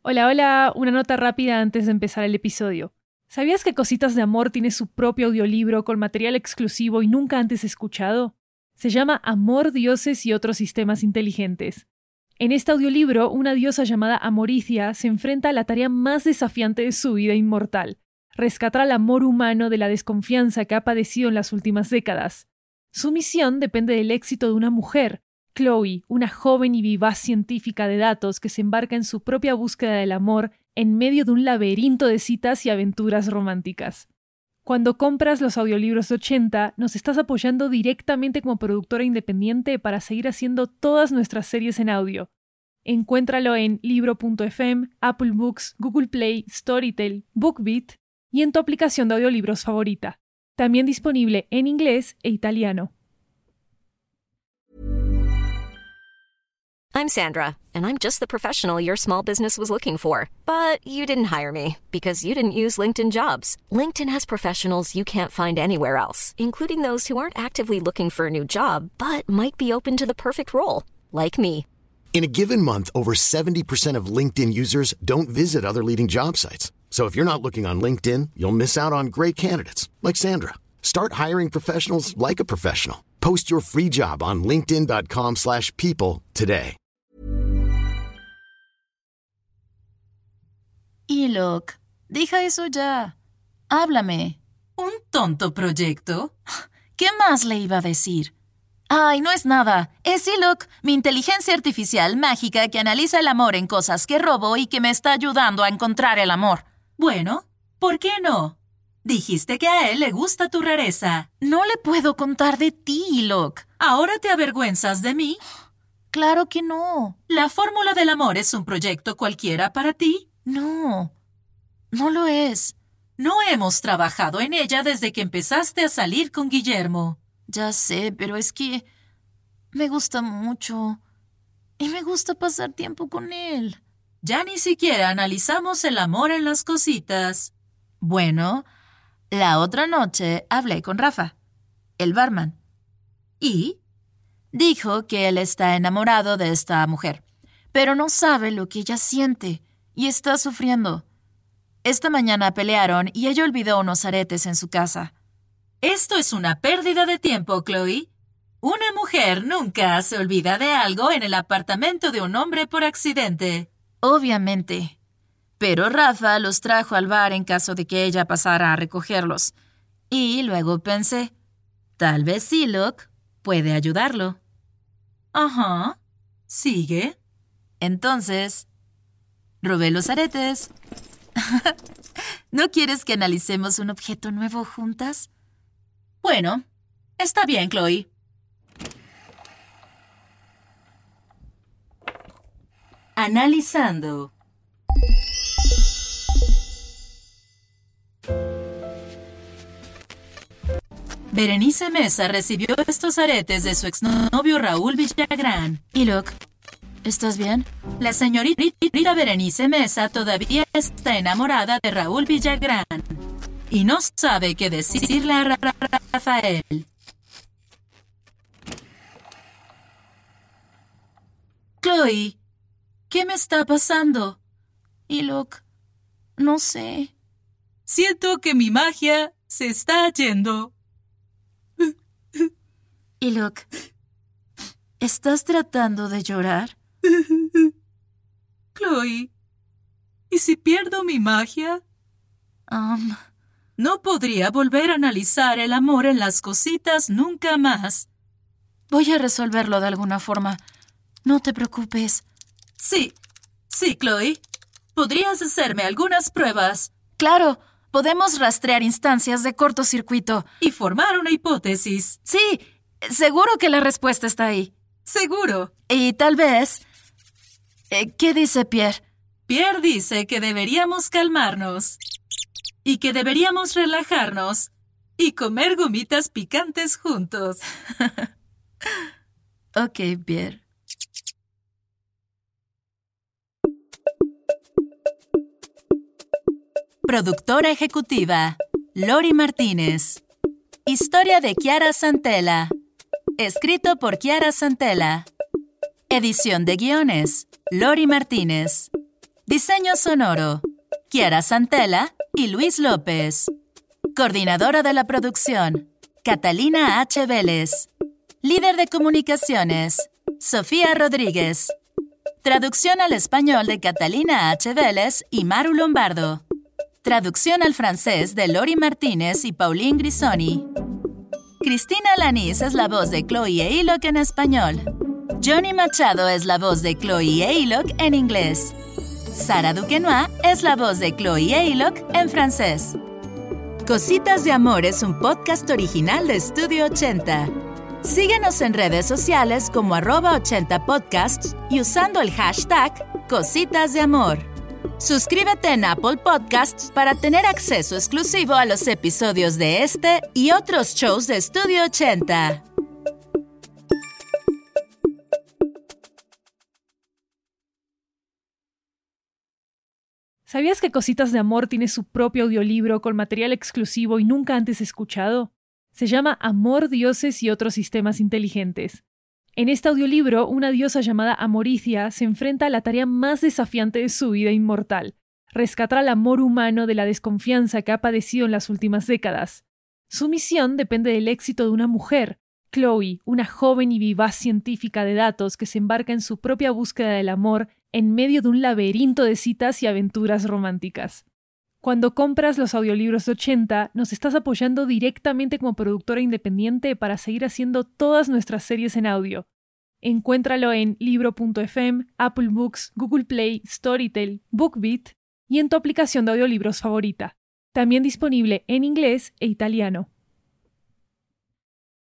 Hola, hola, una nota rápida antes de empezar el episodio. ¿Sabías que Cositas de Amor tiene su propio audiolibro con material exclusivo y nunca antes escuchado? Se llama Amor, Dioses y otros sistemas inteligentes. En este audiolibro, una diosa llamada Amoricia se enfrenta a la tarea más desafiante de su vida inmortal: rescatar al amor humano de la desconfianza que ha padecido en las últimas décadas. Su misión depende del éxito de una mujer, Chloe, una joven y vivaz científica de datos que se embarca en su propia búsqueda del amor en medio de un laberinto de citas y aventuras románticas. Cuando compras los audiolibros de 80, nos estás apoyando directamente como productora independiente para seguir haciendo todas nuestras series en audio. Encuéntralo en libro.fm, Apple Books, Google Play, Storytel, BookBeat y en tu aplicación de audiolibros favorita. También disponible en inglés e italiano. I'm Sandra, and I'm just the professional your small business was looking for. But you didn't hire me because you didn't use LinkedIn Jobs. LinkedIn has professionals you can't find anywhere else, including those who aren't actively looking for a new job, but might be open to the perfect role, like me. In a given month, over 70% of LinkedIn users don't visit other leading job sites. So if you're not looking on LinkedIn, you'll miss out on great candidates like Sandra. Start hiring professionals like a professional. Post your free job on linkedin.com/people today. Ilok, deja eso ya. Háblame. ¿Un tonto proyecto? ¿Qué más le iba a decir? Ay, no es nada. Es Ilok, mi inteligencia artificial mágica que analiza el amor en cosas que robo y que me está ayudando a encontrar el amor. Bueno, ¿por qué no? Dijiste que a él le gusta tu rareza. No le puedo contar de ti, Ilok. ¿Ahora te avergüenzas de mí? Claro que no. ¿La fórmula del amor es un proyecto cualquiera para ti? No, no lo es. No hemos trabajado en ella desde que empezaste a salir con Guillermo. Ya sé, pero es que me gusta mucho y me gusta pasar tiempo con él. Ya ni siquiera analizamos el amor en las cositas. Bueno, la otra noche hablé con Rafa, el barman. ¿Y? Dijo que él está enamorado de esta mujer, pero no sabe lo que ella siente y está sufriendo. Esta mañana pelearon y ella olvidó unos aretes en su casa. Esto es una pérdida de tiempo, Chloe. Una mujer nunca se olvida de algo en el apartamento de un hombre por accidente. Obviamente. Pero Rafa los trajo al bar en caso de que ella pasara a recogerlos. Y luego pensé, tal vez Ilok puede ayudarlo. Ajá. ¿Sigue? Entonces, robé los aretes. ¿No quieres que analicemos un objeto nuevo juntas? Bueno, está bien, Chloe. Analizando. Berenice Mesa recibió estos aretes de su exnovio Raúl Villagrán. Ilok, ¿estás bien? La señorita Berenice Mesa todavía está enamorada de Raúl Villagrán y no sabe qué decirle a Rafael. Chloe, ¿qué me está pasando? Ilok, no sé. Siento que mi magia se está yendo. Ilok, ¿estás tratando de llorar? Chloe, ¿y si pierdo mi magia? No podría volver a analizar el amor en las cositas nunca más. Voy a resolverlo de alguna forma. No te preocupes. Sí, Chloe. ¿Podrías hacerme algunas pruebas? Claro, podemos rastrear instancias de cortocircuito. Y formar una hipótesis. Sí, seguro que la respuesta está ahí. Seguro. Y tal vez... ¿Qué dice Pierre? Pierre dice que deberíamos calmarnos. Y que deberíamos relajarnos. Y comer gomitas picantes juntos. Ok, Pierre. Productora ejecutiva, Lori Martínez. Historia de Chiara Santella. Escrito por Chiara Santella. Edición de guiones, Lori Martínez. Diseño sonoro, Kiara Santella y Luis López. Coordinadora de la producción, Catalina H. Vélez. Líder de comunicaciones, Sofía Rodríguez. Traducción al español de Catalina H. Vélez y Maru Lombardo. Traducción al francés de Lori Martínez y Pauline Grisoni. Cristina Lanís es la voz de Chloe e Hillock en español. Johnny Machado es la voz de Chloe e Hillock en inglés. Sara Duquesnoy es la voz de Chloe e Hillock en francés. Cositas de Amor es un podcast original de Studio 80. Síguenos en redes sociales como @80podcasts y usando el hashtag Cositas de Amor. Suscríbete en Apple Podcasts para tener acceso exclusivo a los episodios de este y otros shows de Studio 80. ¿Sabías que Cositas de Amor tiene su propio audiolibro con material exclusivo y nunca antes escuchado? Se llama Amor, Dioses y otros sistemas inteligentes. En este audiolibro, una diosa llamada Amoricia se enfrenta a la tarea más desafiante de su vida inmortal: rescatar al amor humano de la desconfianza que ha padecido en las últimas décadas. Su misión depende del éxito de una mujer, Chloe, una joven y vivaz científica de datos que se embarca en su propia búsqueda del amor en medio de un laberinto de citas y aventuras románticas. Cuando compras los audiolibros de 80, nos estás apoyando directamente como productora independiente para seguir haciendo todas nuestras series en audio. Encuéntralo en libro.fm, Apple Books, Google Play, Storytel, BookBeat y en tu aplicación de audiolibros favorita. También disponible en inglés e italiano.